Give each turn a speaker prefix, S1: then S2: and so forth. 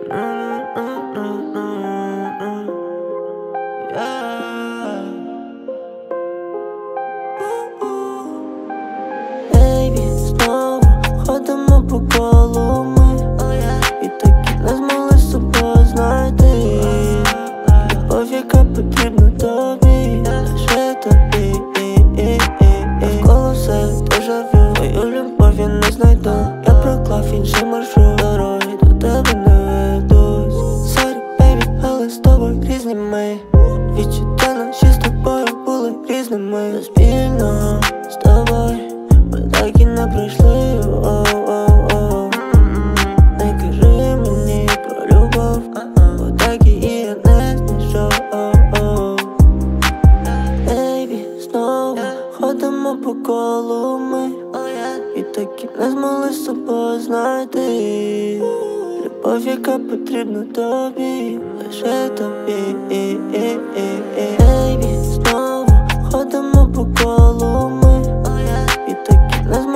S1: Бейбі, знову ходимо по колу ми, і таки не змогли з собою знайти любов, яка потрібна тобі, лише тобі. Навколо все дежавю, твою любов я не знайду. Я проклав інший маршрут, дороги до тебе не ведуть. Sorry, бейбі, але з тобою різні ми. Відчуття наші з тобою були різними. Спільно з тобою ми так і не пройшли. Не кажи мені про любов, бо так її я не знайшов. Бейбі, знову ходимо по колу ми, і так і не змогли з собою знайти любов, яка потрібна тобі, лише тобі. Бейбі, знову ходимо по колу ми, і так і не змогли